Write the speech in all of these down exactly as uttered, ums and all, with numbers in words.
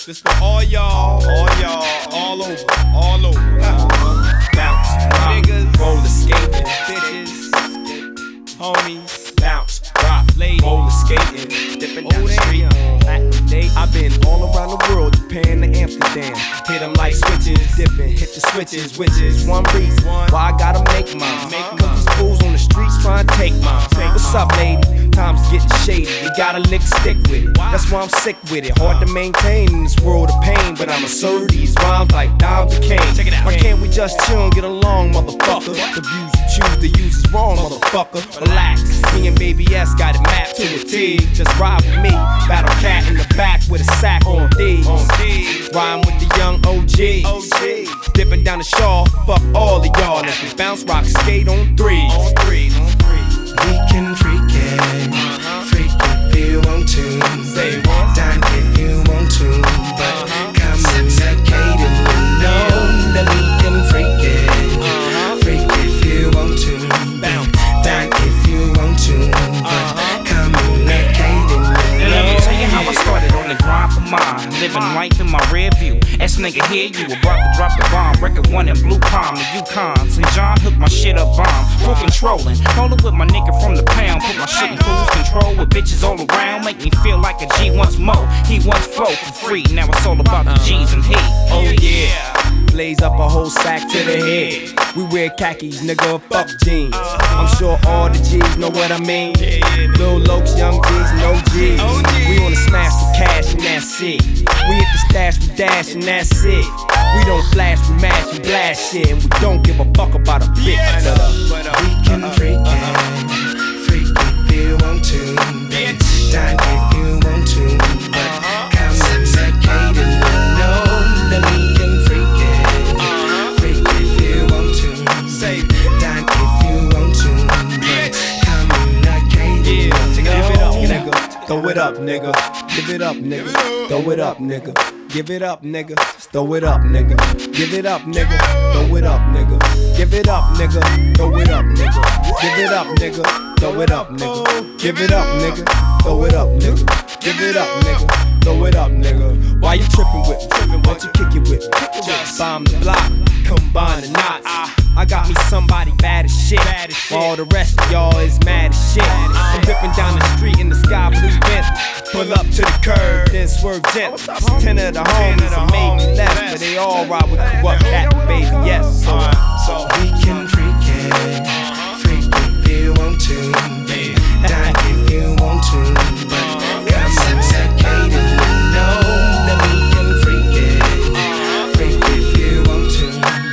This for all y'all, all y'all, all over, all over. Uh, bounce, rock, niggas, roller skating, bitches, homies, bounce, rock, ladies, roller skating, dipping down the street. I've been all around the world, Japan to Amsterdam. Hit them like switches, dipping, hit the switches, which is one reason why I gotta make mine. Cause these fools on the streets trying to take mine. What's up, lady? Time's getting shady, you gotta lick stick with it. That's why I'm sick with it. Hard to maintain in this world of pain, but I'ma serve these rhymes like dimes and cane. Why can't we just chill and get along, motherfucker? The views you choose to use is wrong, motherfucker. Relax, me and Baby S got it mapped to a T. Just ride with me, battle cat in the back with a sack on D. Rhyme with the young O Gs, dipping down the shawl, fuck all of y'all. As we bounce, rock, skate on threes. We can freak it, freak if you want to. Say what? Dine if you want to, but communicate and you know that we can freak it, freak if you want to. Dine if you want to, but communicate and you know. Let me tell you how I started on the grind for mine, living life in my rear view. S nigga here, you about to drop the bomb. Record one in Blue Palm, the Yukon. Saint John hooked my shit up bomb. Full controlling, rollin' with my nigga from the pound. Put my shit in cruise control with bitches all around. Make me feel like a G once more. He once flow for free. Now it's all about the G's and he. Oh yeah. Blaze up a whole sack to the head. We wear khakis, nigga, fuck jeans. I'm sure all the G's know what I mean. Lil Lokes, young G's, and O Gs. We wanna smash the cash and that's it. We hit the stash, we dash and that's it. We don't flash, we mash, we blast shit. And we don't give a fuck about a bitch. But, uh, We can freak it, freak if you want to. Dine if you want to, but communicate and you know that we can freak it, freak if you want to. Dine if you want to, but communicate and you know. Throw it up, nigga. Give it up, nigga. Throw it up, nigga. Give it up, nigga. Throw it up, nigga. Give it up, nigga. Throw it up, nigga. Give it up, nigga. Throw it up, nigga. Give it up, nigga. Throw it up, nigga. Give it up, nigga. Throw it up, nigga. Give it up, nigga. Throw it up, nigga. Why you trippin' with me? Trippin', why you kick it with me? Just bomb the block, combine the knots. I got me somebody bad as shit. While all the rest of y'all is mad as shit. I'm ripping down the street in the sky blue vent. Pull up to the curb, then swerve gent. Ten of the homies are maybe less, but they all ride with corrupt cat, baby, yes. So, so We can freak it, freak if you want to. Dine if you want to, but communicate and you know that we can freak it, freak if you want to.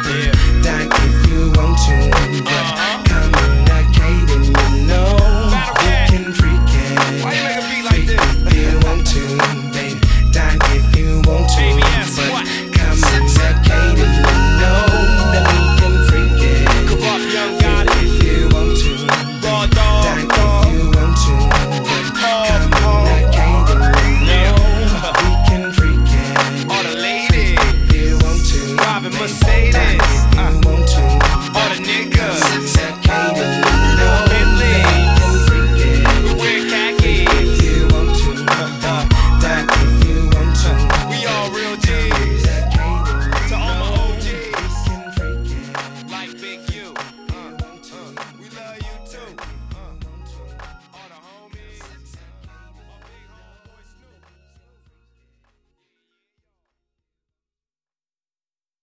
Dine if you want to, but communicate and you know we can freak it, freak if you want to. Dine if you want to, but communicate and you know that we can freak it, freak if you want to. Dine if you want to, but communicate and you know we can freak it. all the ladies, If you want to, driving Mercedes, dine if you want to. all the niggas, Communicate and you know Bentley, we can freak it. we wear khakis. If you want to, dine if you want to. We all real G's. To all my O Gs, We can freak it. like Big U. Uh, uh, we love you too.